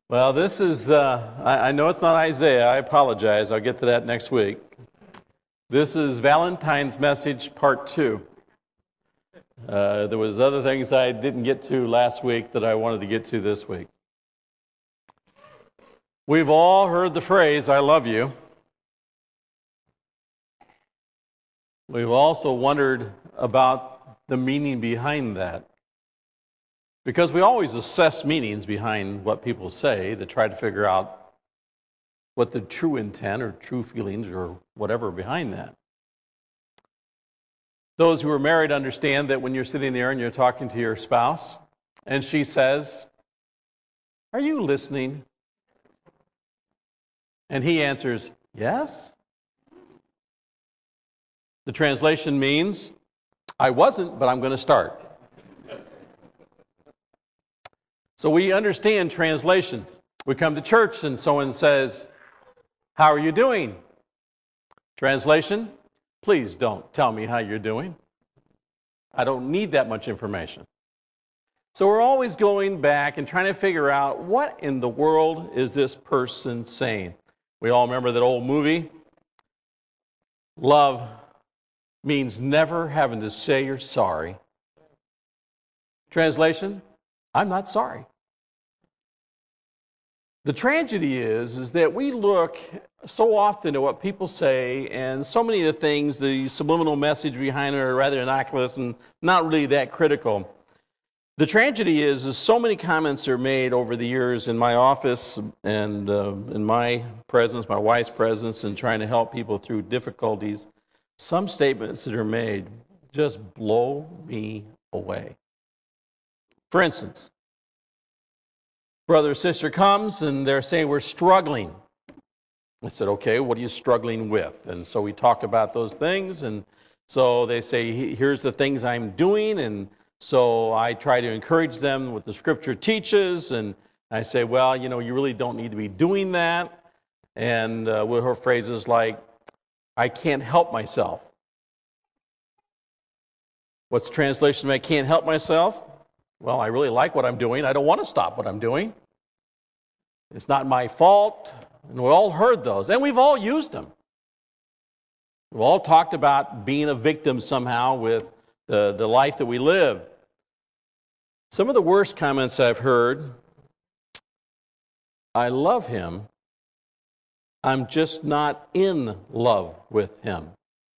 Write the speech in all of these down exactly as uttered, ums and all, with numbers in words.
Well, this is, uh, I, I know it's not Isaiah. I apologize. I'll get to that next week. This is Valentine's message part two. Uh, there was other things I didn't get to last week that I wanted to get to this week. We've all heard the phrase, I love you. We've also wondered about the meaning behind that. Because we always assess meanings behind what people say to try to figure out what the true intent or true feelings or whatever behind that. Those who are married understand that when you're sitting there and you're talking to your spouse and she says, "Are you listening?" And he answers, "Yes." The translation means, "I wasn't, but I'm going to start." So we understand translations. We come to church and someone says, "How are you doing?" Translation, "Please don't tell me how you're doing. I don't need that much information." So we're always going back and trying to figure out what in the world is this person saying. We all remember that old movie. Love means never having to say you're sorry. Translation, I'm not sorry. The tragedy is, is that we look so often at what people say, and so many of the things, the subliminal message behind it are rather innocuous and not really that critical. The tragedy is, is so many comments are made over the years in my office and uh, in my presence, my wife's presence, and trying to help people through difficulties. Some statements that are made just blow me away. For instance, brother or sister comes and they're saying, "We're struggling." I said, "Okay, what are you struggling with?" And so we talk about those things, and so they say, "Here's the things I'm doing," and so I try to encourage them what the scripture teaches, and I say, "Well, you know, you really don't need to be doing that." And uh, with her phrases like, "I can't help myself." What's the translation of "I can't help myself"? Well, I really like what I'm doing. I don't want to stop what I'm doing. It's not my fault. And we all heard those, and we've all used them. We've all talked about being a victim somehow with the, the life that we live. Some of the worst comments I've heard, "I love him. I'm just not in love with him.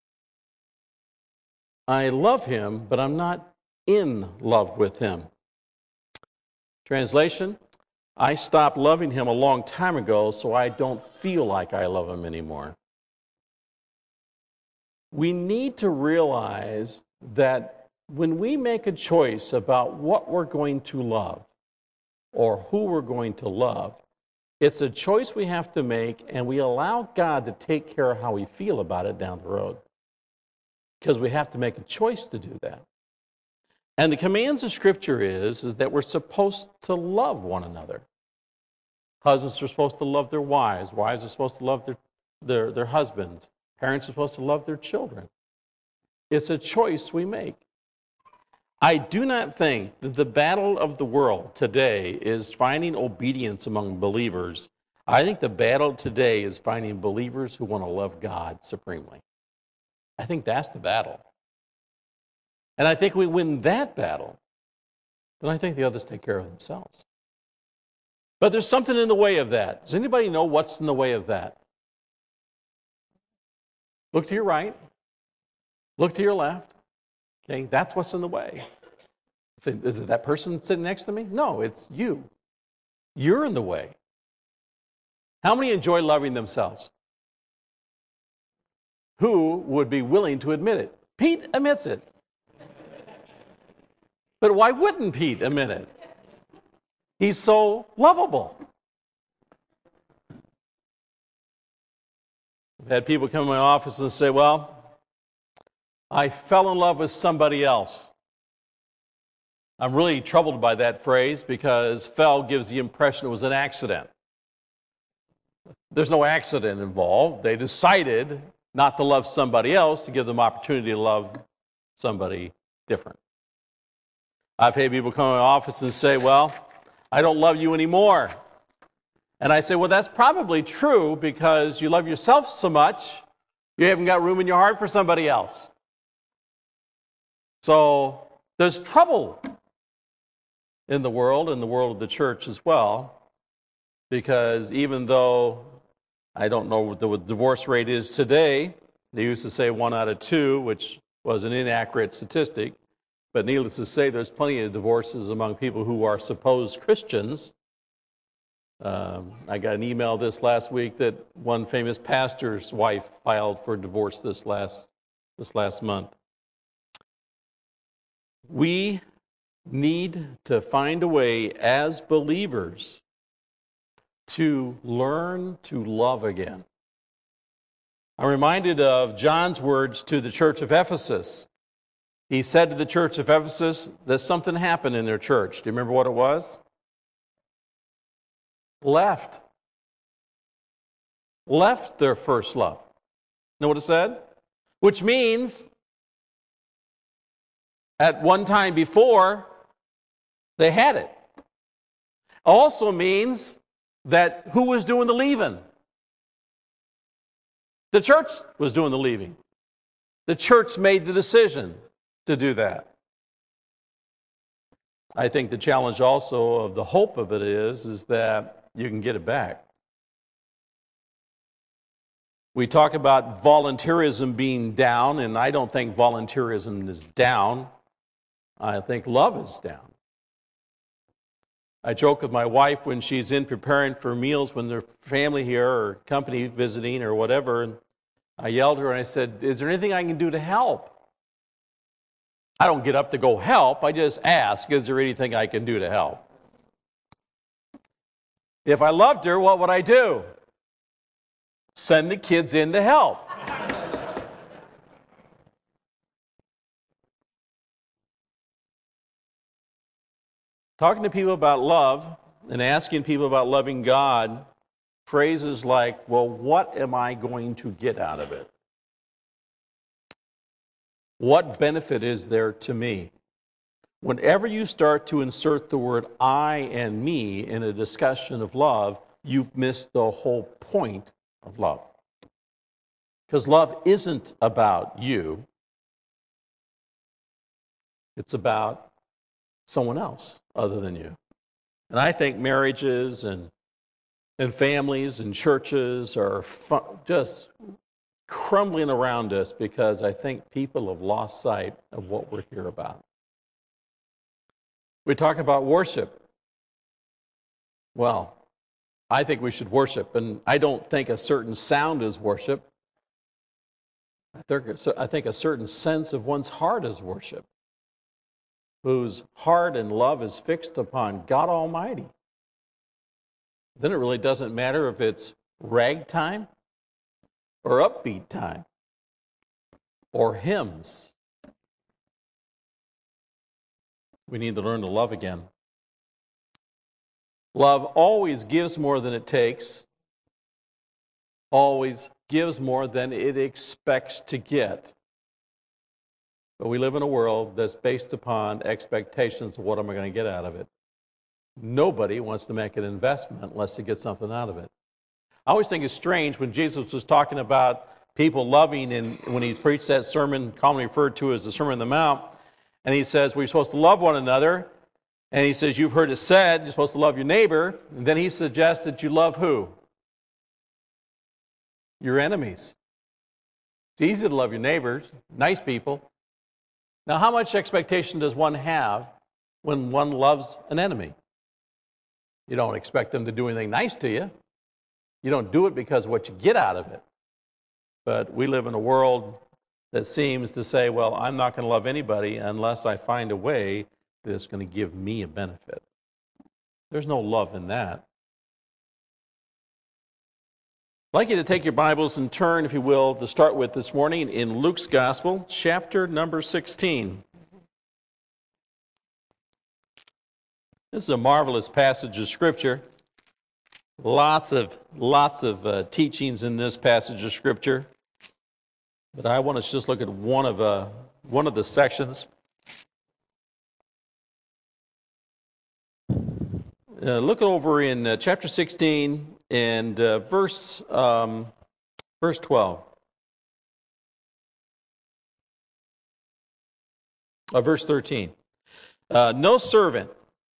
I love him, but I'm not in love with him." Translation, I stopped loving him a long time ago, so I don't feel like I love him anymore. We need to realize that when we make a choice about what we're going to love or who we're going to love, it's a choice we have to make, and we allow God to take care of how we feel about it down the road. Because we have to make a choice to do that. And the commands of Scripture is, is that we're supposed to love one another. Husbands are supposed to love their wives. Wives are supposed to love their, their, their husbands. Parents are supposed to love their children. It's a choice we make. I do not think that the battle of the world today is finding obedience among believers. I think the battle today is finding believers who want to love God supremely. I think that's the battle. And I think we win that battle, then I think the others take care of themselves. But there's something in the way of that. Does anybody know what's in the way of that? Look to your right. Look to your left. Okay, that's what's in the way. Is it that person sitting next to me? No, it's you. You're in the way. How many enjoy loving themselves? Who would be willing to admit it? Pete admits it. But why wouldn't Pete admit it? He's so lovable. I've had people come to my office and say, "Well, I fell in love with somebody else." I'm really troubled by that phrase because "fell" gives the impression it was an accident. There's no accident involved. They decided not to love somebody else to give them opportunity to love somebody different. I've had people come to my office and say, "Well, I don't love you anymore." And I say, well, that's probably true because you love yourself so much, you haven't got room in your heart for somebody else. So there's trouble in the world, in the world of the church as well, because even though I don't know what the divorce rate is today, they used to say one out of two, which was an inaccurate statistic, but needless to say, there's plenty of divorces among people who are supposed Christians. Um, I got an email this last week that one famous pastor's wife filed for divorce this last this last month. We need to find a way as believers to learn to love again. I'm reminded of John's words to the church of Ephesus. He said to the church of Ephesus that something happened in their church. Do you remember what it was? Left. Left their first love. Know what it said? Which means at one time before, they had it. Also means that who was doing the leaving? The church was doing the leaving. The church made the decision to do that. I think the challenge also of the hope of it is, is that you can get it back. We talk about volunteerism being down, and I don't think volunteerism is down. I think love is down. I joke with my wife when she's in preparing for meals when there's family here or company visiting or whatever, and I yelled at her and I said, is there anything I can do to help? I don't get up to go help, I just ask, is there anything I can do to help? If I loved her, what would I do? Send the kids in to help. Talking to people about love and asking people about loving God, phrases like, well, what am I going to get out of it? What benefit is there to me? Whenever you start to insert the word I and me in a discussion of love, you've missed the whole point of love. Because love isn't about you. It's about someone else other than you. And I think marriages and and families and churches are fu- just crumbling around us because I think people have lost sight of what we're here about. We talk about worship. Well, I think we should worship, and I don't think a certain sound is worship. I think, I think a certain sense of one's heart is worship, whose heart and love is fixed upon God Almighty. Then it really doesn't matter if it's ragtime or upbeat time or hymns. We need to learn to love again. Love always gives more than it takes, always gives more than it expects to get. But we live in a world that's based upon expectations of what am I going to get out of it. Nobody wants to make an investment unless they get something out of it. I always think it's strange when Jesus was talking about people loving, and when he preached that sermon commonly referred to as the Sermon on the Mount, and he says we're supposed to love one another, and he says you've heard it said you're supposed to love your neighbor, and then he suggests that you love who? Your enemies. It's easy to love your neighbors, nice people. Now, how much expectation does one have when one loves an enemy? You don't expect them to do anything nice to you. You don't do it because of what you get out of it. But we live in a world that seems to say, well, I'm not going to love anybody unless I find a way that's going to give me a benefit. There's no love in that. I'd like you to take your Bibles and turn, if you will, to start with this morning in Luke's Gospel, chapter number sixteen. This is a marvelous passage of Scripture. Lots of, lots of uh, teachings in this passage of Scripture. But I want to just look at one of, uh, one of the sections. Uh, look over in uh, chapter sixteen and uh, verse, um, verse twelve. Uh, verse thirteen. Uh, no servant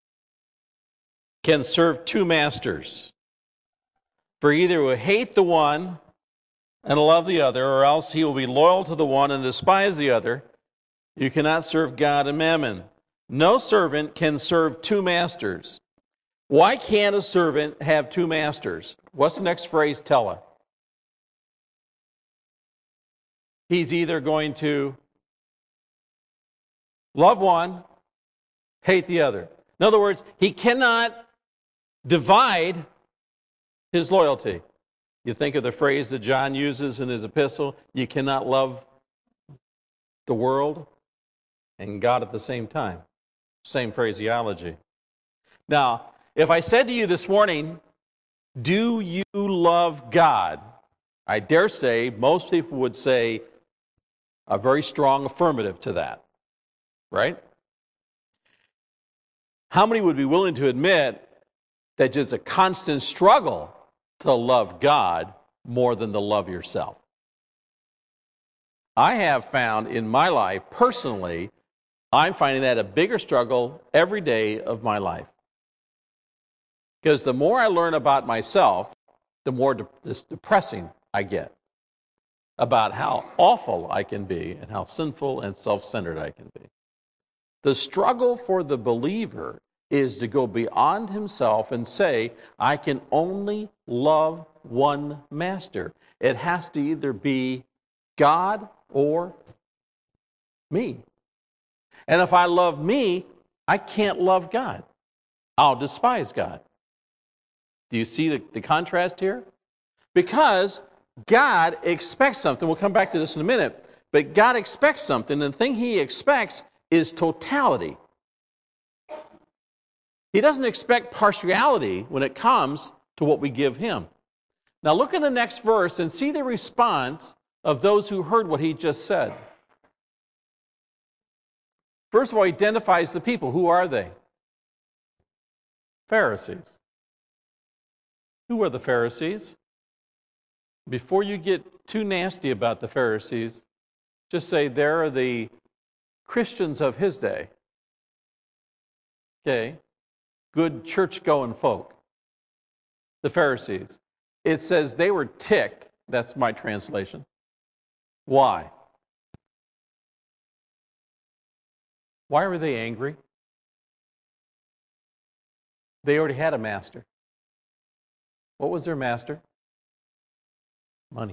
can serve two masters, for either will hate the one and love the other, or else he will be loyal to the one and despise the other. You cannot serve God and mammon. No servant can serve two masters. Why can't a servant have two masters? What's the next phrase tell us? He's either going to love one, hate the other. In other words, he cannot divide his loyalty. You think of the phrase that John uses in his epistle, you cannot love the world and God at the same time. Same phraseology. Now, if I said to you this morning, do you love God? I dare say most people would say a very strong affirmative to that, right? How many would be willing to admit that it's a constant struggle to love God more than to love yourself? I have found in my life, personally, I'm finding that a bigger struggle every day of my life. Because the more I learn about myself, the more de- this depressing I get about how awful I can be and how sinful and self-centered I can be. The struggle for the believer is to go beyond himself and say, I can only love one master. It has to either be God or me. And if I love me, I can't love God. I'll despise God. Do you see the, the contrast here? Because God expects something. We'll come back to this in a minute. But God expects something, and the thing He expects is totality. He doesn't expect partiality when it comes to what we give Him. Now look at the next verse and see the response of those who heard what He just said. First of all, He identifies the people. Who are they? Pharisees. Who are the Pharisees? Before you get too nasty about the Pharisees, just say there are the Christians of His day. Okay? Good church-going folk. The Pharisees. It says they were ticked. That's my translation. Why? Why were they angry? They already had a master. What was their master? Money.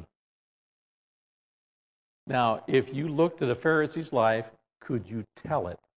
Now, if you looked at a Pharisee's life, could you tell it?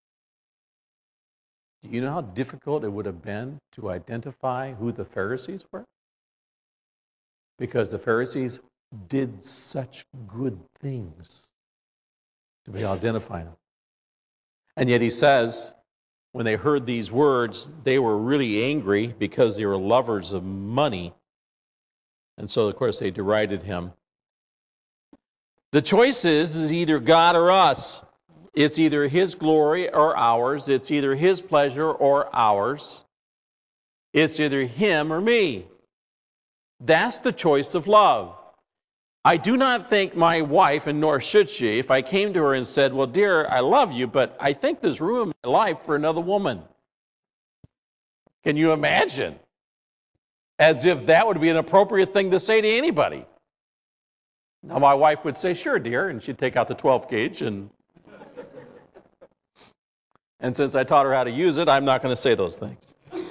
Do you know how difficult it would have been to identify who the Pharisees were? Because the Pharisees did such good things to be identifying them. And yet he says, when they heard these words, they were really angry because they were lovers of money. And so, of course, they derided him. The choice is, is either God or us. It's either His glory or ours. It's either His pleasure or ours. It's either Him or me. That's the choice of love. I do not think my wife, and nor should she, if I came to her and said, well, dear, I love you, but I think there's room in my life for another woman. Can you imagine? As if that would be an appropriate thing to say to anybody. Now, my wife would say, sure, dear, and she'd take out the twelve gauge, and and since I taught her how to use it, I'm not going to say those things.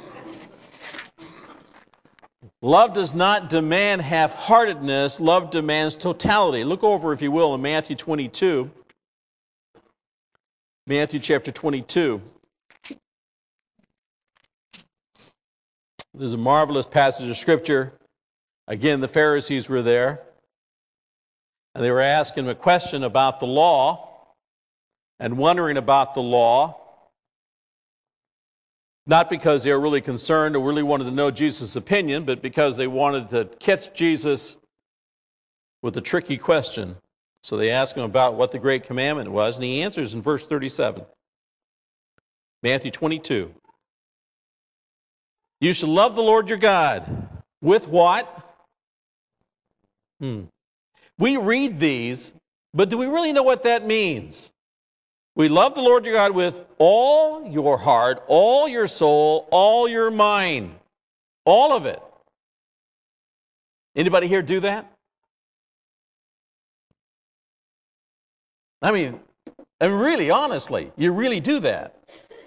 Love does not demand half-heartedness. Love demands totality. Look over, if you will, in Matthew twenty-two. Matthew chapter twenty-two. There's a marvelous passage of Scripture. Again, the Pharisees were there. And they were asking a question about the law and wondering about the law. Not because they were really concerned or really wanted to know Jesus' opinion, but because they wanted to catch Jesus with a tricky question. So they asked him about what the great commandment was, and he answers in verse thirty-seven. Matthew twenty-two. You shall love the Lord your God. With what? Hmm. We read these, but do we really know what that means? We love the Lord your God with all your heart, all your soul, all your mind. All of it. Anybody here do that? I mean, and really, honestly, you really do that.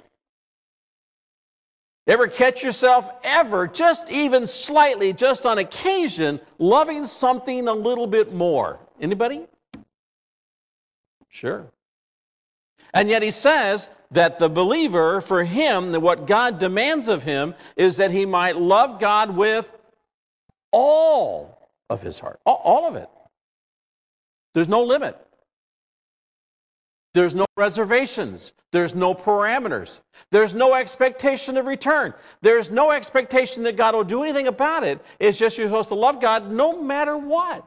Ever catch yourself ever, just even slightly, just on occasion, loving something a little bit more? Anybody? Sure. And yet he says that the believer, for him, that what God demands of him is that he might love God with all of his heart. All, all of it. There's no limit. There's no reservations. There's no parameters. There's no expectation of return. There's no expectation that God will do anything about it. It's just you're supposed to love God no matter what.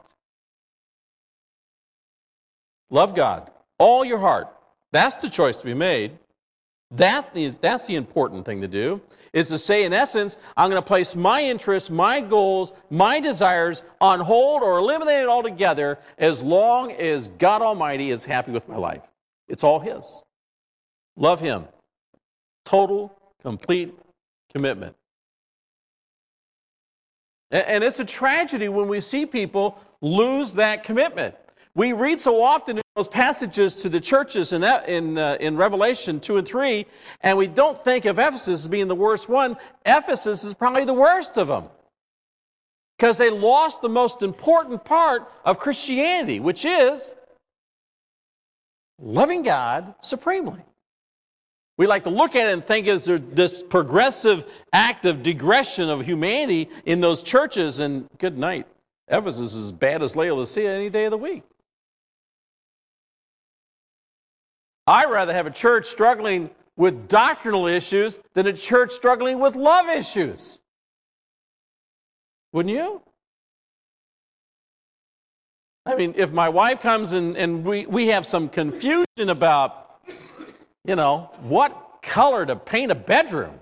Love God. All your heart. That's the choice to be made. That is, that's the important thing to do, is to say, in essence, I'm going to place my interests, my goals, my desires on hold or eliminate it altogether as long as God Almighty is happy with my life. It's all His. Love Him. Total, complete commitment. And it's a tragedy when we see people lose that commitment. We read so often in those passages to the churches in, in, uh, in Revelation two and three, and we don't think of Ephesus as being the worst one. Ephesus is probably the worst of them, because they lost the most important part of Christianity, which is loving God supremely. We like to look at it and think is there this progressive act of digression of humanity in those churches, and good night. Ephesus is as bad as Laodicea any day of the week. I'd rather have a church struggling with doctrinal issues than a church struggling with love issues. Wouldn't you? I mean, if my wife comes and, and we, we have some confusion about, you know, what color to paint a bedroom,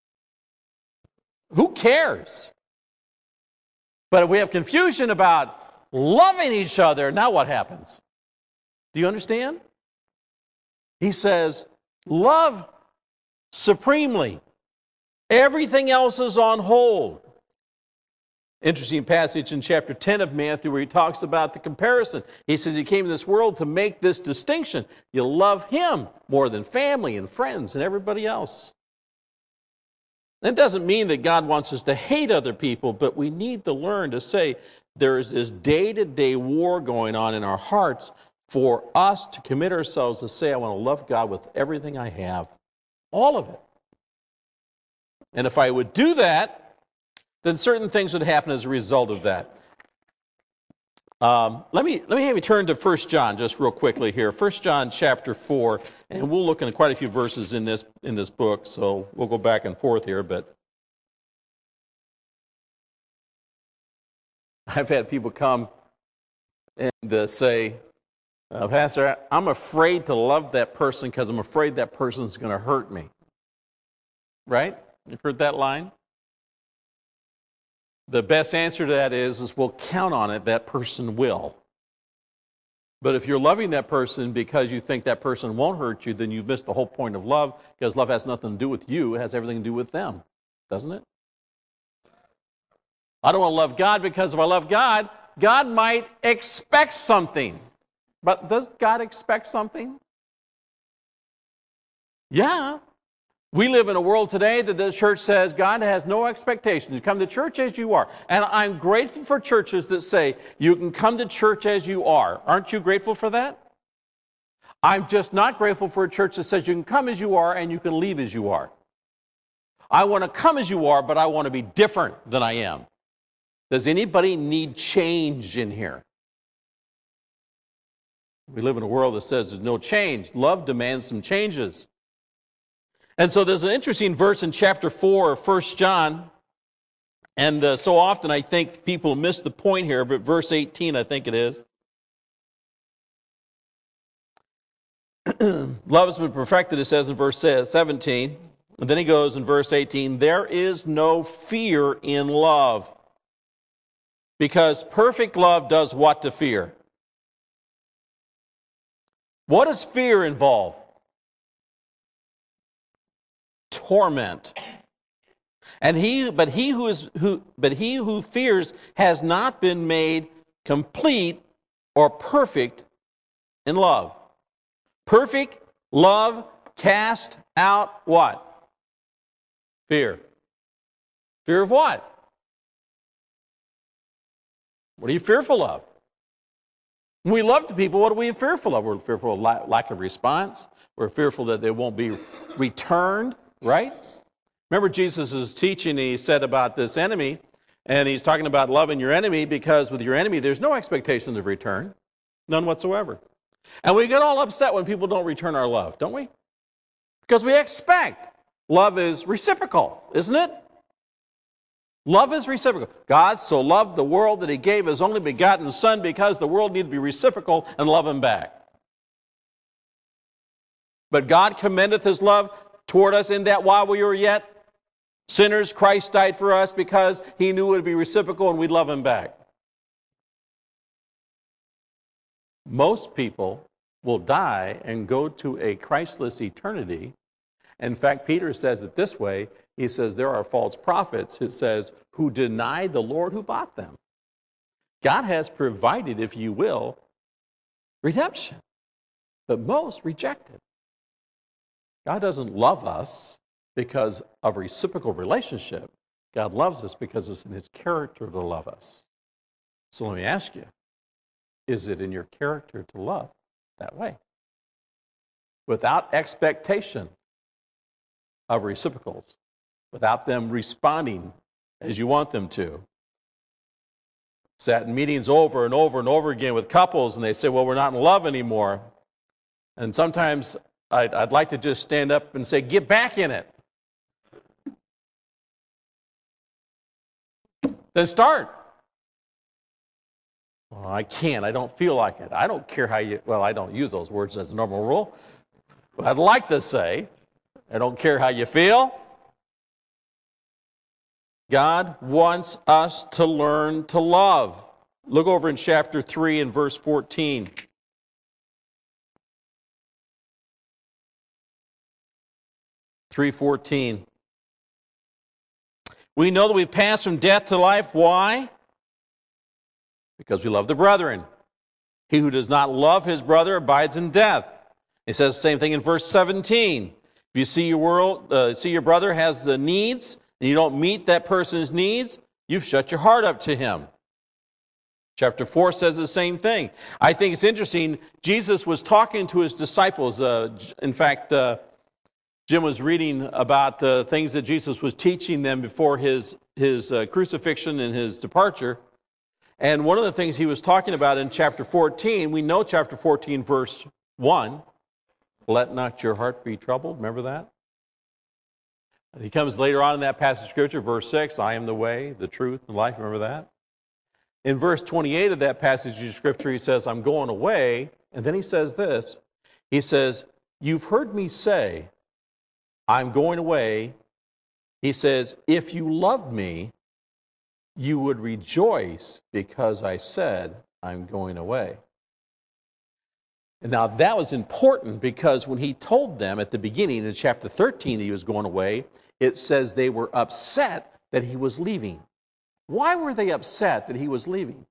who cares? But if we have confusion about loving each other, now what happens? Do you understand? He says, love supremely. Everything else is on hold. Interesting passage in chapter ten of Matthew where he talks about the comparison. He says he came in this world to make this distinction. You love Him more than family and friends and everybody else. That doesn't mean that God wants us to hate other people, but we need to learn to say there is this day-to-day war going on in our hearts for us to commit ourselves to say, I want to love God with everything I have, all of it. And if I would do that, then certain things would happen as a result of that. Um, let me let me have you turn to First John just real quickly here. First John chapter four, and we'll look at quite a few verses in this in this book, so we'll go back and forth here. But I've had people come and uh, say, Uh, Pastor, I'm afraid to love that person because I'm afraid that person's going to hurt me. Right? You've heard that line? The best answer to that is, is we'll count on it, that person will. But if you're loving that person because you think that person won't hurt you, then you've missed the whole point of love, because love has nothing to do with you. It has everything to do with them. Doesn't it? I don't want to love God because if I love God, God might expect something. But does God expect something? Yeah. We live in a world today that the church says God has no expectations. You come to church as you are. And I'm grateful for churches that say you can come to church as you are. Aren't you grateful for that? I'm just not grateful for a church that says you can come as you are and you can leave as you are. I want to come as you are, but I want to be different than I am. Does anybody need change in here? We live in a world that says there's no change. Love demands some changes. And so there's an interesting verse in chapter four of First John. And uh, so often I think people miss the point here, but verse eighteen I think it is. Love has been perfected, it says in verse seventeen. And then he goes in verse eighteen, there is no fear in love, because perfect love does what to fear? What does fear involve? Torment. And he, but he who is who, but he who fears has not been made complete or perfect in love. Perfect love cast out what? Fear. Fear of what? What are you fearful of? When we love the people, what are we fearful of? We're fearful of la- lack of response. We're fearful that they won't be returned, right? Remember Jesus' teaching, he said about this enemy, and he's talking about loving your enemy, because with your enemy, there's no expectation of return. None whatsoever. And we get all upset when people don't return our love, don't we? Because we expect. Love is reciprocal, isn't it? Love is reciprocal. God so loved the world that he gave his only begotten Son, because the world needed to be reciprocal and love him back. But God commendeth his love toward us in that while we were yet sinners, Christ died for us, because he knew it would be reciprocal and we'd love him back. Most people will die and go to a Christless eternity. In fact, Peter says it this way. He says there are false prophets, it says, who deny the Lord who bought them. God has provided, if you will, redemption. But most reject it. God doesn't love us because of a reciprocal relationship. God loves us because it's in his character to love us. So let me ask you, is it in your character to love that way? Without expectation of reciprocals, without them responding as you want them to. Sat in meetings over and over and over again with couples, and they say, well, we're not in love anymore. And sometimes I'd, I'd like to just stand up and say, get back in it. Then start. Well, I can't. I don't feel like it. I don't care how you, well, I don't use those words as a normal rule. But I'd like to say, I don't care how you feel. God wants us to learn to love. Look over in chapter three and verse fourteen. three fourteen. We know that we've passed from death to life. Why? Because we love the brethren. He who does not love his brother abides in death. He says the same thing in verse seventeen. If you see your world, uh, see your brother has the needs, and you don't meet that person's needs, you've shut your heart up to him. Chapter four says the same thing. I think it's interesting. Jesus was talking to his disciples. Uh, in fact, uh, Jim was reading about the things that Jesus was teaching them before his, his uh, crucifixion and his departure. And one of the things he was talking about in chapter fourteen, we know chapter fourteen, verse one, let not your heart be troubled. Remember that? And he comes later on in that passage of Scripture, verse six, I am the way, the truth, and life. Remember that? In verse twenty-eight of that passage of Scripture, he says, I'm going away. And then he says this. He says, you've heard me say, I'm going away. He says, if you loved me, you would rejoice because I said, I'm going away. And now that was important because when he told them at the beginning in chapter thirteen that he was going away, it says they were upset that he was leaving. Why were they upset that he was leaving?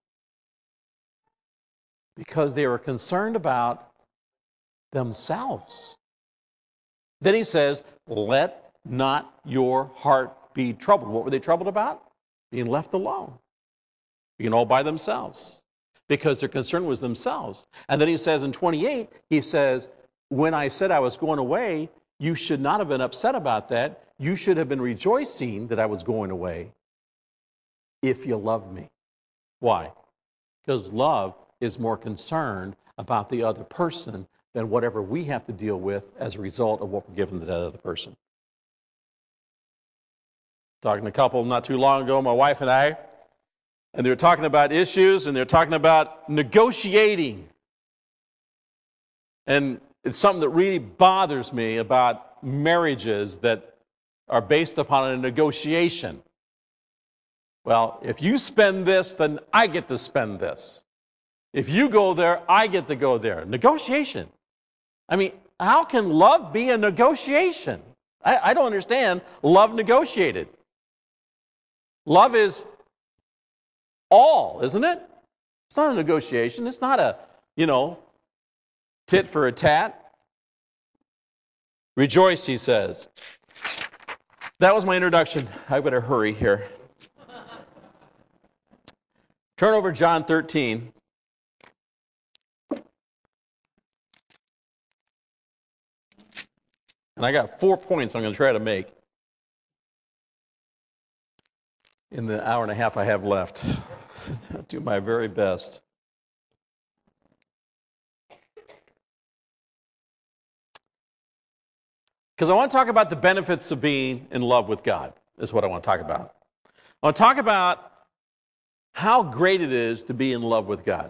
Because they were concerned about themselves. Then he says, let not your heart be troubled. What were they troubled about? Being left alone. Being all by themselves. Because their concern was themselves. And then he says in twenty-eight, he says, when I said I was going away, you should not have been upset about that. You should have been rejoicing that I was going away if you loved me. Why? Because love is more concerned about the other person than whatever we have to deal with as a result of what we're giving to that other person. Talking to a couple not too long ago, my wife and I, and they were talking about issues, and they're talking about negotiating. And it's something that really bothers me about marriages, that are based upon a negotiation. Well, if you spend this, then I get to spend this. If you go there, I get to go there. Negotiation. I mean, how can love be a negotiation? I, I don't understand love negotiated. Love is all, isn't it? It's not a negotiation. It's not a, you know, tit for a tat. Rejoice, he says. That was my introduction. I better hurry here. Turn over John thirteen. And I got four points I'm going to try to make in the hour and a half I have left. I'll do my very best. Because I want to talk about the benefits of being in love with God, is what I want to talk about. I want to talk about how great it is to be in love with God.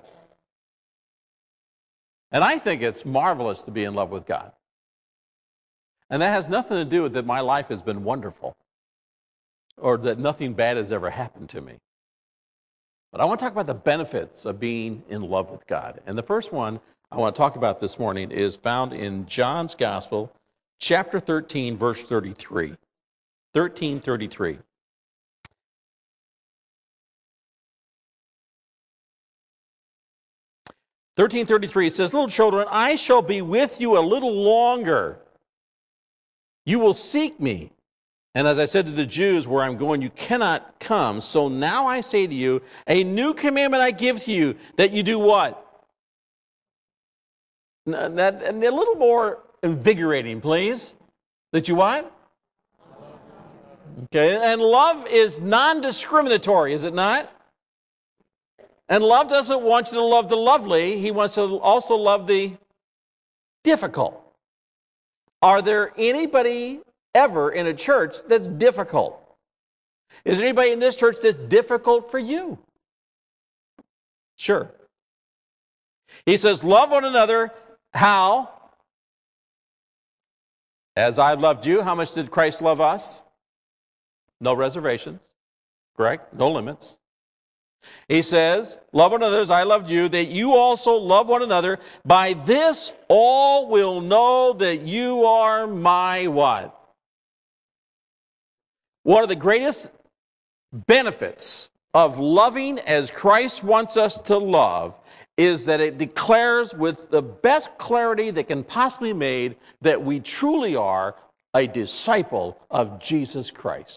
And I think it's marvelous to be in love with God. And that has nothing to do with that my life has been wonderful or that nothing bad has ever happened to me. But I want to talk about the benefits of being in love with God. And the first one I want to talk about this morning is found in John's Gospel, chapter thirteen, verse thirty-three. thirteen thirty-three. thirteen thirty-three says, "Little children, I shall be with you a little longer. You will seek me. And as I said to the Jews, where I'm going, you cannot come. So now I say to you, a new commandment I give to you, that you do what?" That, and a little more invigorating, please. That you what? Okay, and love is non-discriminatory, is it not? And love doesn't want you to love the lovely. He wants to also love the difficult. Are there anybody ever in a church that's difficult? Is there anybody in this church that's difficult for you? Sure. He says, love one another. How? As I've loved you. How much did Christ love us? No reservations. Correct? No limits. He says, love one another as I loved you, that you also love one another. By this all will know that you are my what? One of the greatest benefits of loving as Christ wants us to love is that it declares with the best clarity that can possibly be made that we truly are a disciple of Jesus Christ.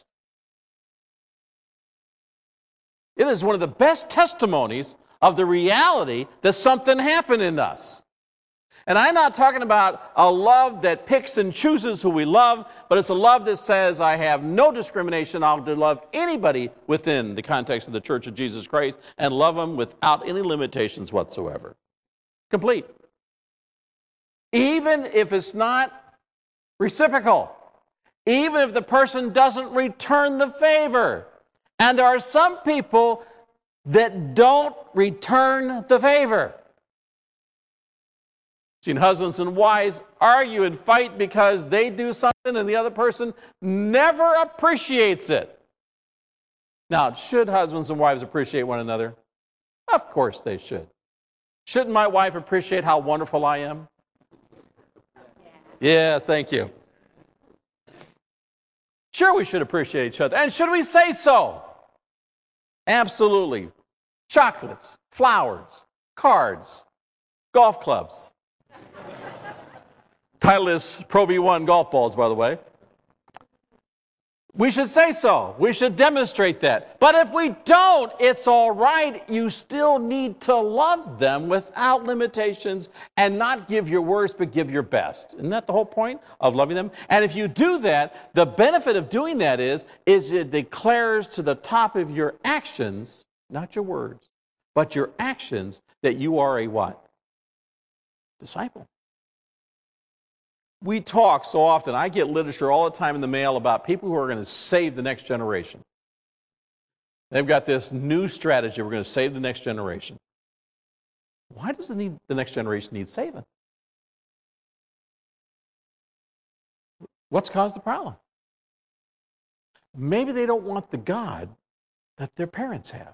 It is one of the best testimonies of the reality that something happened in us. And I'm not talking about a love that picks and chooses who we love, but it's a love that says, I have no discrimination. I'll love anybody within the context of the Church of Jesus Christ and love them without any limitations whatsoever. Complete. Even if it's not reciprocal. Even if the person doesn't return the favor. And there are some people that don't return the favor. Seen husbands and wives argue and fight because they do something and the other person never appreciates it. Now, should husbands and wives appreciate one another? Of course they should. Shouldn't my wife appreciate how wonderful I am? Yes, thank you. Sure, we should appreciate each other. And should we say so? Absolutely. Chocolates, flowers, cards, golf clubs. Titleist Pro V one golf balls, by the way. We should say so. We should demonstrate that. But if we don't, it's all right. You still need to love them without limitations and not give your worst, but give your best. Isn't that the whole point of loving them? And if you do that, the benefit of doing that is, is it declares to the top of your actions, not your words, but your actions, that you are a what? Disciple. We talk so often. I get literature all the time in the mail about people who are going to save the next generation. They've got this new strategy. We're going to save the next generation. Why does the, need, the next generation need saving? What's caused the problem? maybe they don't want the God that their parents have.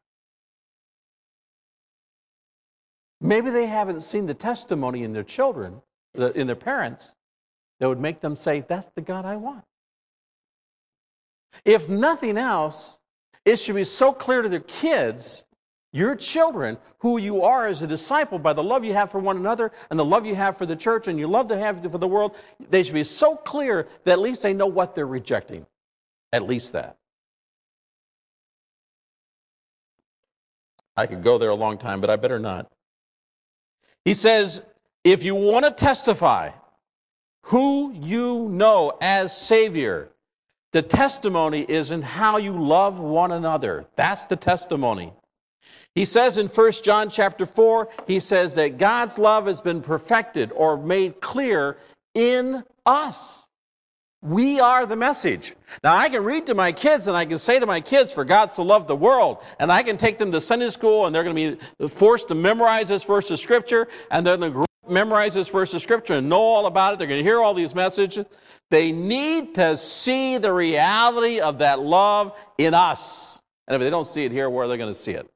Maybe they haven't seen the testimony in their children, in their parents, that would make them say, that's the God I want. If nothing else, it should be so clear to their kids, your children, who you are as a disciple by the love you have for one another and the love you have for the church and you love to have for the world. They should be so clear that at least they know what they're rejecting. At least that. I could go there a long time, but I better not. He says, if you want to testify who you know as Savior, the testimony is in how you love one another. That's the testimony. He says in First John chapter four, he says that God's love has been perfected or made clear in us. We are the message. Now, I can read to my kids and I can say to my kids, for God so loved the world, and I can take them to Sunday school and they're going to be forced to memorize this verse of Scripture, and they're going to memorize this verse of Scripture and know all about it. They're going to hear all these messages. They need to see the reality of that love in us. And if they don't see it here, where are they going to see it?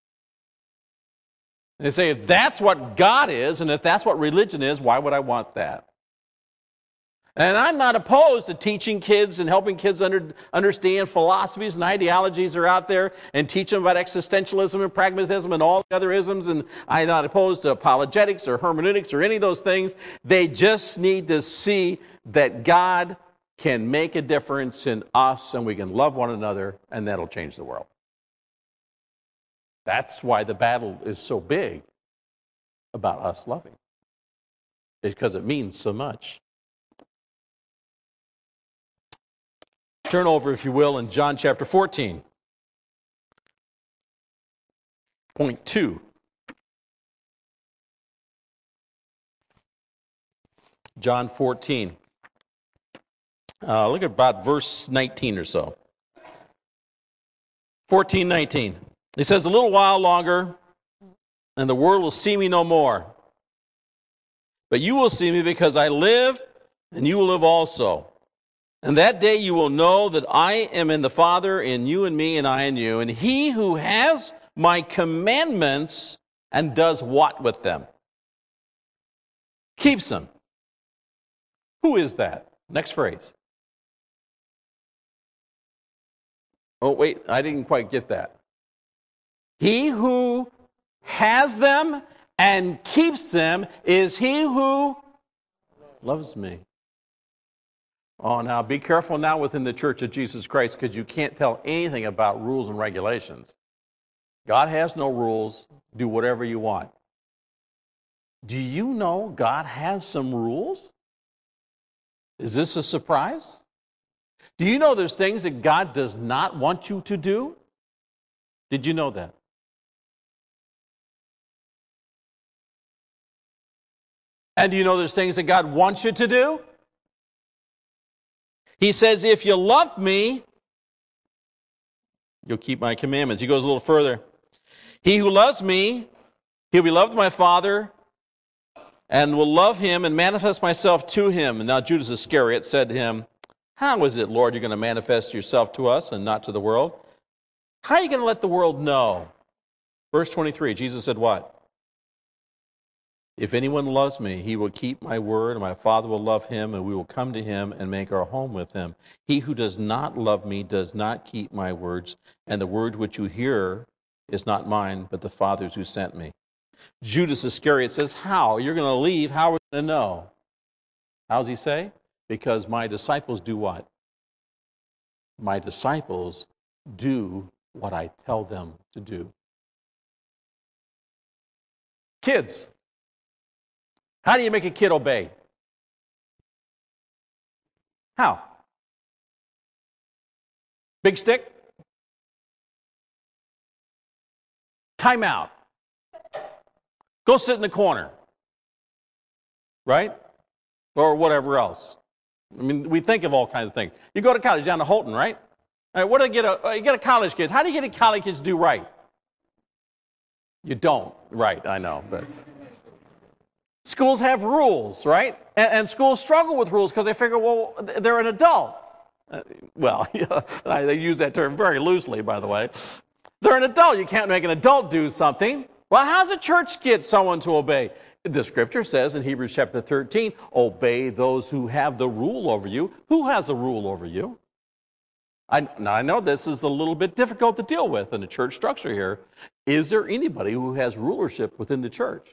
And they say, if that's what God is, and if that's what religion is, why would I want that? And I'm not opposed to teaching kids and helping kids under, understand philosophies and ideologies that are out there and teach them about existentialism and pragmatism and all the other isms. And I'm not opposed to apologetics or hermeneutics or any of those things. They just need to see that God can make a difference in us and we can love one another, and that'll change the world. That's why the battle is so big about us loving. It's because it means so much. Turn over, if you will, in John chapter fourteen. Point two. John fourteen. Uh, look at about verse nineteen or so. fourteen nineteen. He says, a little while longer, and the world will see me no more. But you will see me because I live, and you will live also. And that day you will know that I am in the Father, and you in me, and I in you. And he who has my commandments and does what with them? Keeps them. Who is that? Next phrase. Oh, wait, I didn't quite get that. He who has them and keeps them is he who loves me. Oh, now be careful now within the Church of Jesus Christ, because you can't tell anything about rules and regulations. God has no rules. Do whatever you want. Do you know God has some rules? Is this a surprise? Do you know there's things that God does not want you to do? Did you know that? And do you know there's things that God wants you to do? He says, if you love me, you'll keep my commandments. He goes a little further. He who loves me, he'll be loved by my Father, and will love him and manifest myself to him. And now Judas Iscariot said to him, how is it, Lord, you're going to manifest yourself to us and not to the world? How are you going to let the world know? Verse twenty-three, Jesus said what? If anyone loves me, he will keep my word, and my Father will love him, and we will come to him and make our home with him. He who does not love me does not keep my words, and the word which you hear is not mine, but the Father's who sent me. Judas Iscariot says, how? You're going to leave. How are we going to know? How does he say? Because my disciples do what? My disciples do what I tell them to do. Kids. How do you make a kid obey? How? Big stick? Time out. Go sit in the corner. Right? Or whatever else. I mean, we think of all kinds of things. You go to college down to Holton, right? All right, what do they get a, you get a college kids. How do you get a college kids to do right? You don't. Right, I know, but... Schools have rules, right? And, and schools struggle with rules because they figure, well, they're an adult. Uh, well, I use that term very loosely, by the way. They're an adult. You can't make an adult do something. Well, how does a church get someone to obey? The scripture says in Hebrews chapter thirteen, obey those who have the rule over you. Who has the rule over you? I, now, I know this is a little bit difficult to deal with in the church structure here. Is there anybody who has rulership within the church?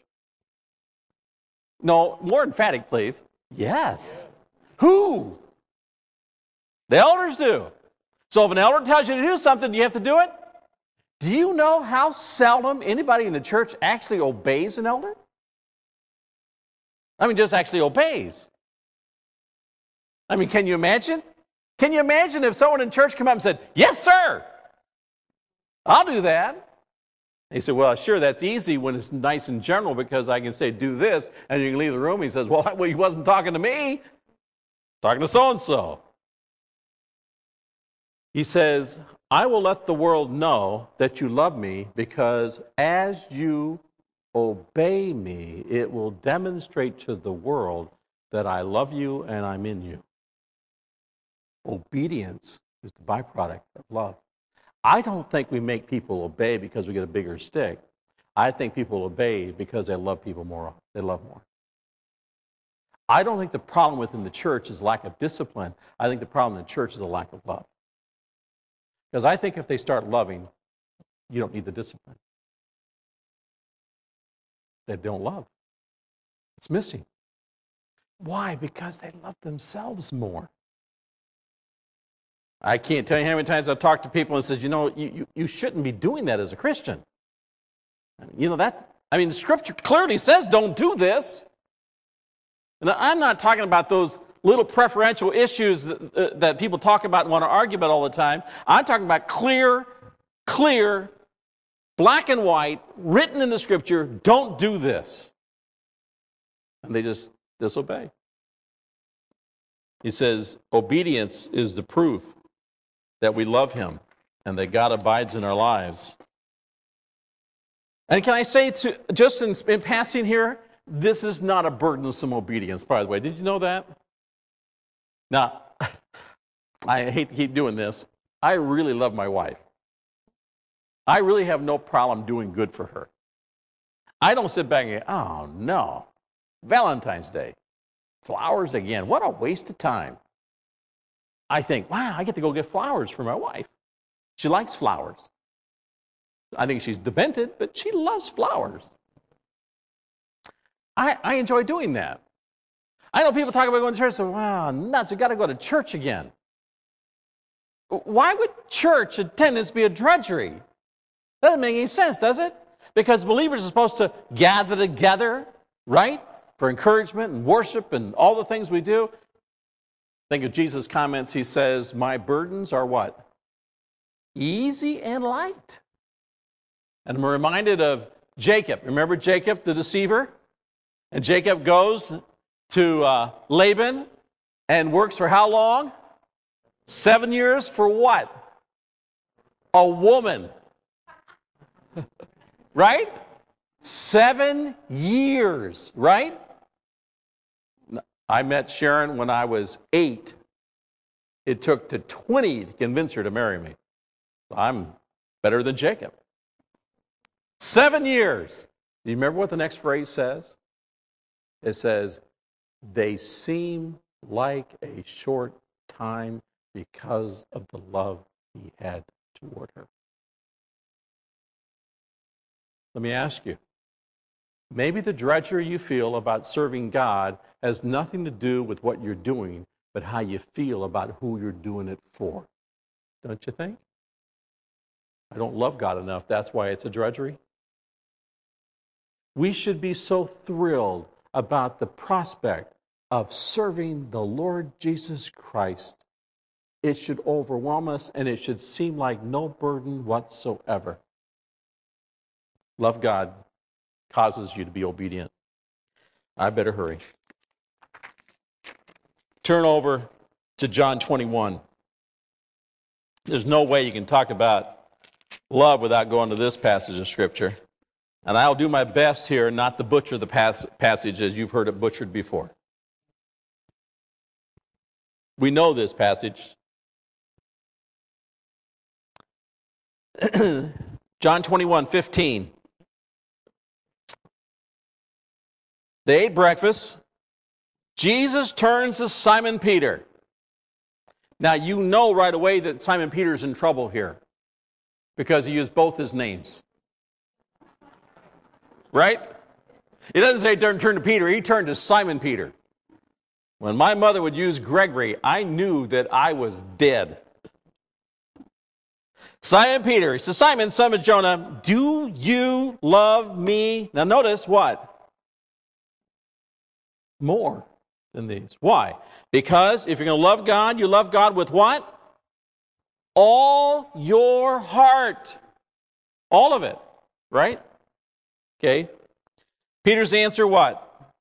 No, more emphatic, please. Yes. Who? The elders do. So if an elder tells you to do something, do you have to do it? Do you know how seldom anybody in the church actually obeys an elder? I mean, just actually obeys. I mean, can you imagine? Can you imagine if someone in church came up and said, yes, sir, I'll do that? He said, well, sure, that's easy when it's nice and general because I can say, do this, and you can leave the room. He says, well, he wasn't talking to me. Talking to so-and-so. He says, I will let the world know that you love me because as you obey me, it will demonstrate to the world that I love you and I'm in you. Obedience is the byproduct of love. I don't think we make people obey because we get a bigger stick. I think people obey because they love people more. They love more. I don't think the problem within the church is lack of discipline. I think the problem in the church is a lack of love. Because I think if they start loving, you don't need the discipline. They don't love. It's missing. Why? Because they love themselves more. I can't tell you how many times I've talked to people and says, you know, you, you, you shouldn't be doing that as a Christian. You know, that's, I mean, Scripture clearly says don't do this. And I'm not talking about those little preferential issues that, uh, that people talk about and want to argue about all the time. I'm talking about clear, clear, black and white, written in the Scripture, don't do this. And they just disobey. He says, obedience is the proof that we love Him and that God abides in our lives. And can I say, to, just in, in passing here, this is not a burdensome obedience, by the way. Did you know that? Now, I hate to keep doing this. I really love my wife. I really have no problem doing good for her. I don't sit back and go, oh no, Valentine's Day, flowers again, what a waste of time. I think, wow, I get to go get flowers for my wife. She likes flowers. I think she's demented, but she loves flowers. I, I enjoy doing that. I know people talk about going to church and say, wow, nuts, we've got to go to church again. Why would church attendance be a drudgery? That doesn't make any sense, does it? Because believers are supposed to gather together, right? For encouragement and worship and all the things we do. Think of Jesus' comments. He says, my burdens are what? Easy and light. And I'm reminded of Jacob. Remember Jacob, the deceiver? And Jacob goes to uh, Laban and works for how long? Seven years for what? A woman. Right? Seven years, right? I met Sharon when I was eight. It took to twenty to convince her to marry me. I'm better than Jacob. Seven years. Do you remember what the next phrase says? It says, they seem like a short time because of the love he had toward her. Let me ask you, maybe the drudgery you feel about serving God has nothing to do with what you're doing, but how you feel about who you're doing it for. Don't you think? I don't love God enough, that's why it's a drudgery. We should be so thrilled about the prospect of serving the Lord Jesus Christ. It should overwhelm us, and it should seem like no burden whatsoever. Love God causes you to be obedient. I better hurry. Turn over to John twenty-one. There's no way you can talk about love without going to this passage of Scripture. And I'll do my best here not to butcher the pas- passage as you've heard it butchered before. We know this passage. John twenty-one fifteen. They ate breakfast. Jesus turns to Simon Peter. Now, you know right away that Simon Peter's in trouble here because he used both his names. Right? He doesn't say turn, turn to Peter. He turned to Simon Peter. When my mother would use Gregory, I knew that I was dead. Simon Peter, he says, Simon, son of Jonah, do you love me? Now notice what? More than these. Why? Because if you're going to love God, you love God with what? All your heart. All of it. Right? Okay. Peter's answer, what?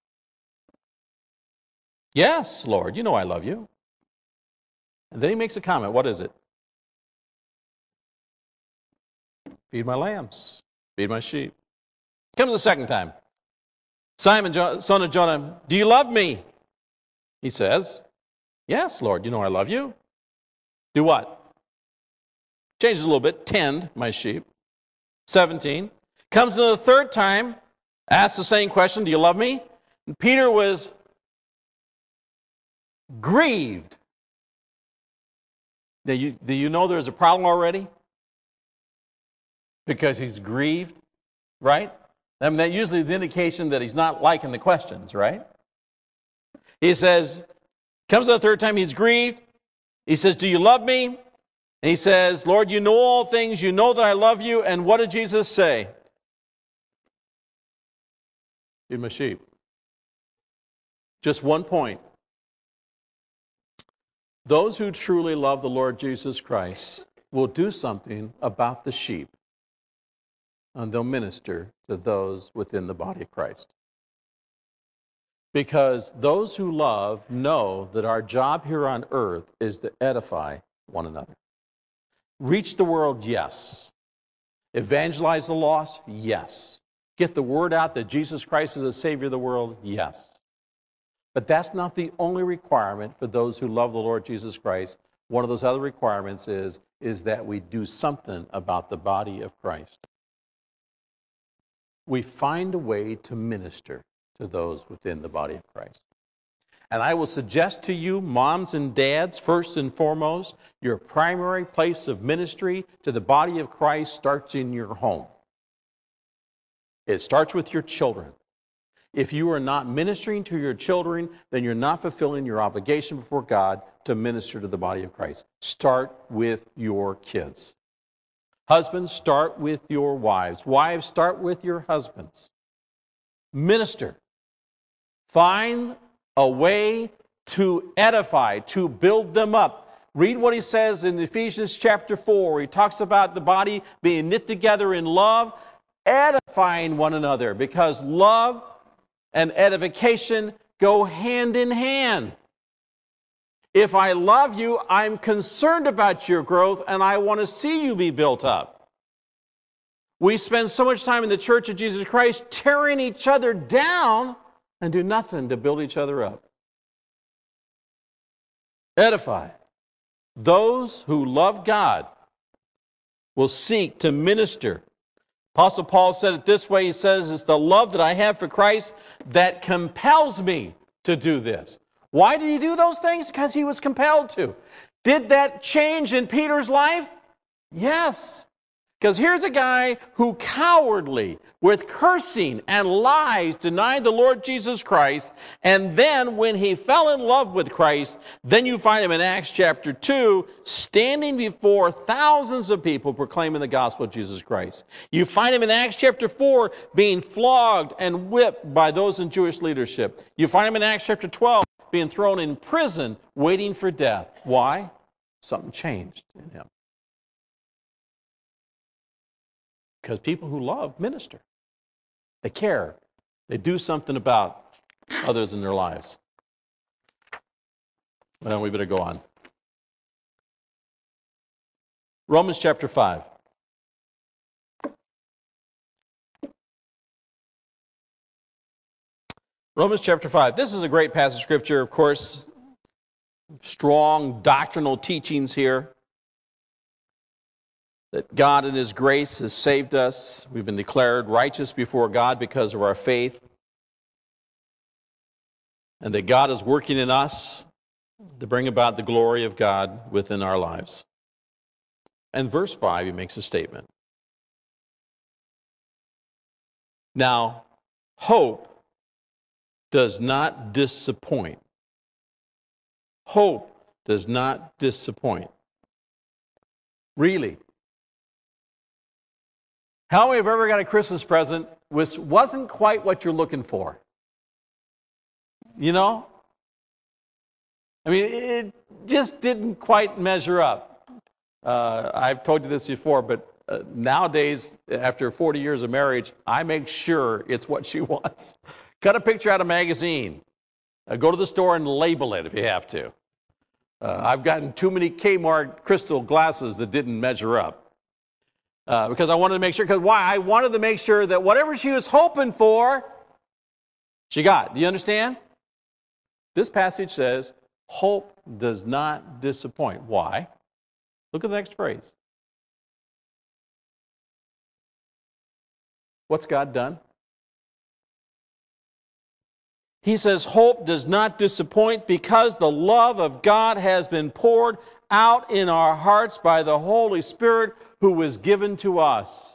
Yes, Lord, you know I love you. And then he makes a comment. What is it? Feed my lambs. Feed my sheep. Comes the second time. Simon, son of Jonah, do you love me? He says, yes, Lord, you know I love you. Do what? Changes a little bit. Tend my sheep. seventeen. Comes to the third time, asks the same question, do you love me? And Peter was grieved. Do you, do you know there's a problem already? Because he's grieved, right? I mean, that usually is an indication that he's not liking the questions, right? He says, comes the third time, he's grieved. He says, do you love me? And he says, Lord, you know all things. You know that I love you. And what did Jesus say? Feed my sheep. Just one point. Those who truly love the Lord Jesus Christ will do something about the sheep, and they'll minister to those within the body of Christ. Because those who love know that our job here on earth is to edify one another. Reach the world, yes. Evangelize the lost, yes. Get the word out that Jesus Christ is the Savior of the world, yes. But that's not the only requirement for those who love the Lord Jesus Christ. One of those other requirements is, is that we do something about the body of Christ. We find a way to minister to those within the body of Christ. And I will suggest to you, moms and dads, first and foremost, your primary place of ministry to the body of Christ starts in your home. It starts with your children. If you are not ministering to your children, then you're not fulfilling your obligation before God to minister to the body of Christ. Start with your kids. Husbands, start with your wives. Wives, start with your husbands. Minister. Find a way to edify, to build them up. Read what he says in Ephesians chapter four, where he talks about the body being knit together in love, edifying one another, because love and edification go hand in hand. If I love you, I'm concerned about your growth, and I want to see you be built up. We spend so much time in the Church of Jesus Christ tearing each other down and do nothing to build each other up. Edify. Those who love God will seek to minister. Apostle Paul said it this way. He says, it's the love that I have for Christ that compels me to do this. Why did he do those things? Because he was compelled to. Did that change in Peter's life? Yes. Because here's a guy who cowardly, with cursing and lies, denied the Lord Jesus Christ. And then when he fell in love with Christ, then you find him in Acts chapter two, standing before thousands of people proclaiming the gospel of Jesus Christ. You find him in Acts chapter four being flogged and whipped by those in Jewish leadership. You find him in Acts chapter twelve being thrown in prison, waiting for death. Why? Something changed in him. Because people who love minister. They care. They do something about others in their lives. Well, we better go on. Romans chapter five. Romans chapter five. This is a great passage of Scripture, of course. Strong doctrinal teachings here. that God in His grace has saved us. We've been declared righteous before God because of our faith. And that God is working in us to bring about the glory of God within our lives. And verse five, he makes a statement. Now, hope does not disappoint. Hope does not disappoint. Really. How many have ever got a Christmas present which wasn't quite what you're looking for? You know? I mean, it just didn't quite measure up. Uh, I've told you this before, but uh, nowadays, after forty years of marriage, I make sure it's what she wants. Cut a picture out of a magazine. Uh, go to the store and label it if you have to. Uh, I've gotten too many Kmart crystal glasses that didn't measure up. Uh, because I wanted to make sure, because why? I wanted to make sure that whatever she was hoping for, she got. Do you understand? This passage says, hope does not disappoint. Why? Look at the next phrase. What's God done? He says, hope does not disappoint because the love of God has been poured out in our hearts by the Holy Spirit who was given to us.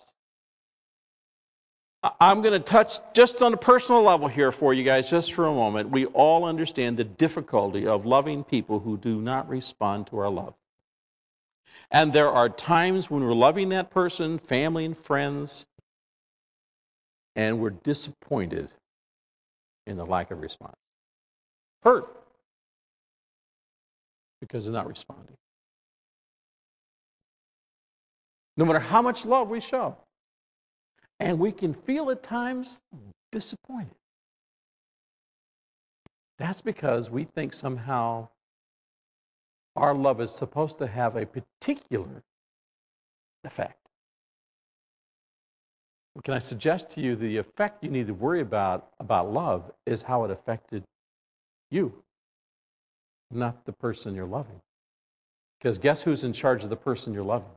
I'm going to touch just on a personal level here for you guys just for a moment. We all understand the difficulty of loving people who do not respond to our love. And there are times when we're loving that person, family and friends, and we're disappointed in the lack of response. Hurt because they're not responding. No matter how much love we show. And we can feel at times disappointed. That's because we think somehow our love is supposed to have a particular effect. Well, can I suggest to you the effect you need to worry about about love is how it affected you, not the person you're loving. Because guess who's in charge of the person you're loving?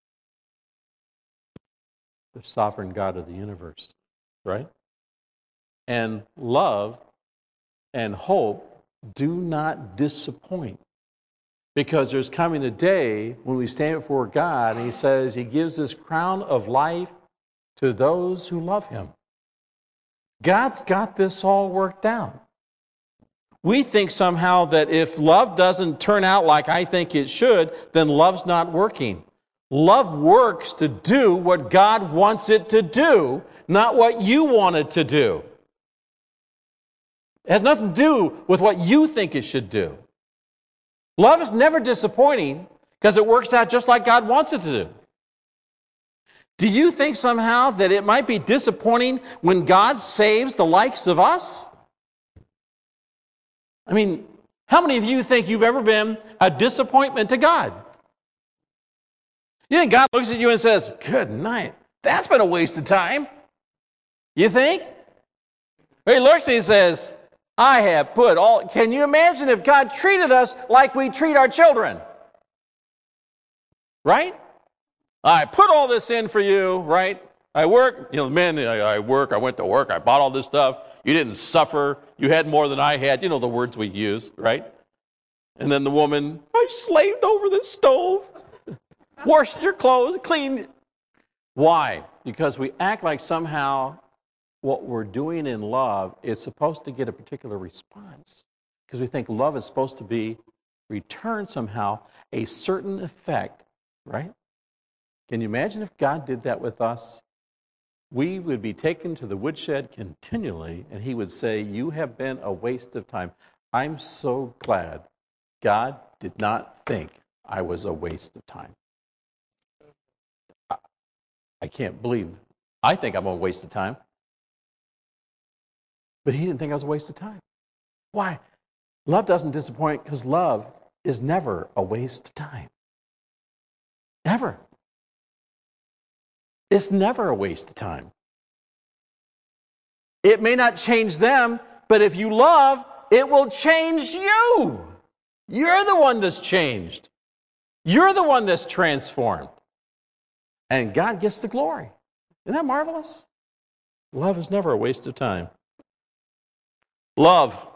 The sovereign God of the universe, right? And love and hope do not disappoint. Because there's coming a day when we stand before God and He says He gives this crown of life to those who love Him. God's got this all worked out. We think somehow that if love doesn't turn out like I think it should, then love's not working. Love works to do what God wants it to do, not what you want it to do. It has nothing to do with what you think it should do. Love is never disappointing because it works out just like God wants it to do. Do you think somehow that it might be disappointing when God saves the likes of us? I mean, how many of you think you've ever been a disappointment to God? You think God looks at you and says, good night, that's been a waste of time? You think? He looks and he says, I have put all... Can you imagine if God treated us like we treat our children? Right? I put all this in for you, right? I work, you know, men, I, I work, I went to work, I bought all this stuff. You didn't suffer. You had more than I had. You know the words we use, right? And then the woman, I slaved over the stove, washed your clothes, cleaned. Why? Because we act like somehow what we're doing in love is supposed to get a particular response. Because we think love is supposed to be returned somehow a certain effect, right? Can you imagine if God did that with us? We would be taken to the woodshed continually, and He would say, you have been a waste of time. I'm so glad God did not think I was a waste of time. I, I can't believe, I think I'm a waste of time. But He didn't think I was a waste of time. Why? Love doesn't disappoint because love is never a waste of time. Never. It's never a waste of time. It may not change them, but if you love, it will change you. You're the one that's changed. You're the one that's transformed. and God gets the glory. Isn't that marvelous? Love is never a waste of time. Love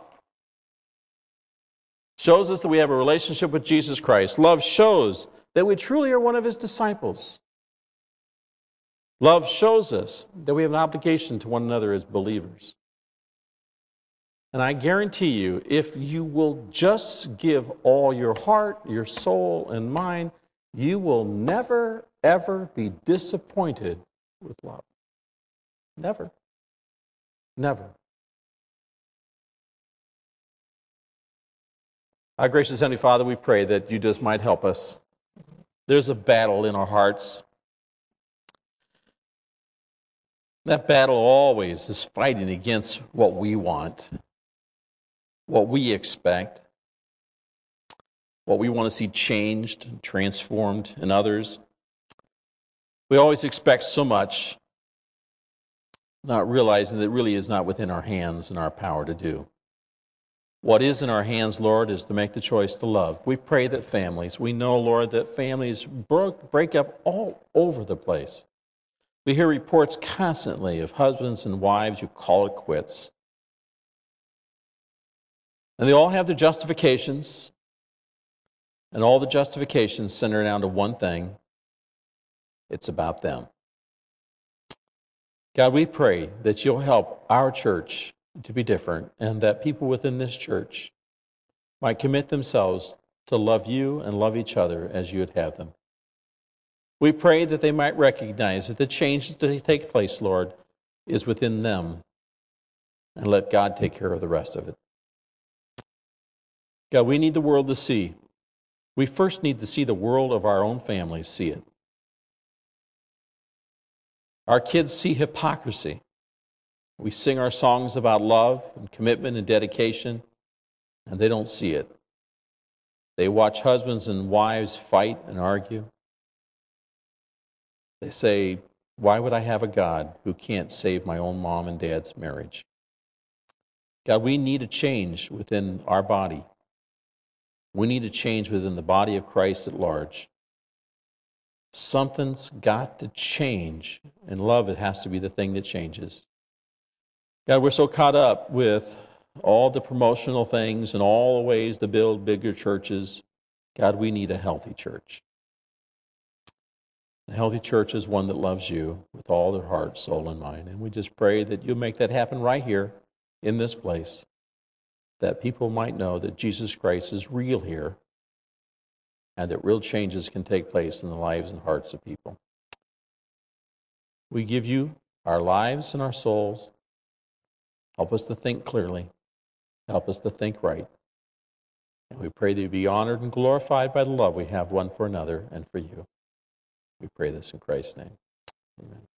shows us that we have a relationship with Jesus Christ. Love shows that we truly are one of his disciples. Love shows us that we have an obligation to one another as believers. And I guarantee you, if you will just give all your heart, your soul, and mind, you will never, ever be disappointed with love. Never. Never. Our gracious Heavenly Father, we pray that you just might help us. There's a battle in our hearts. That battle always is fighting against what we want, what we expect, what we want to see changed and transformed in others. We always expect so much, not realizing that it really is not within our hands and our power to do. What is in our hands, Lord, is to make the choice to love. We pray that families, we know, Lord, that families broke, break up all over the place. We hear reports constantly of husbands and wives who call it quits. And they all have their justifications, and all the justifications center down to one thing. It's about them. God, we pray that you'll help our church to be different, and that people within this church might commit themselves to love you and love each other as you would have them. We pray that they might recognize that the change that take place, Lord, is within them, and let God take care of the rest of it. God, we need the world to see. We first need to see the world of our own families see it. Our kids see hypocrisy. We sing our songs about love and commitment and dedication, and they don't see it. They watch husbands and wives fight and argue. They say, why would I have a God who can't save my own mom and dad's marriage? God, we need a change within our body. We need a change within the body of Christ at large. Something's got to change, and love, it has to be the thing that changes. God, we're so caught up with all the promotional things and all the ways to build bigger churches. God, we need a healthy church. A healthy church is one that loves you with all their heart, soul, and mind. And we just pray that you'll make that happen right here in this place, that people might know that Jesus Christ is real here and that real changes can take place in the lives and hearts of people. We give you our lives and our souls. Help us to think clearly. Help us to think right. And we pray that you be honored and glorified by the love we have one for another and for you. We pray this in Christ's name. Amen.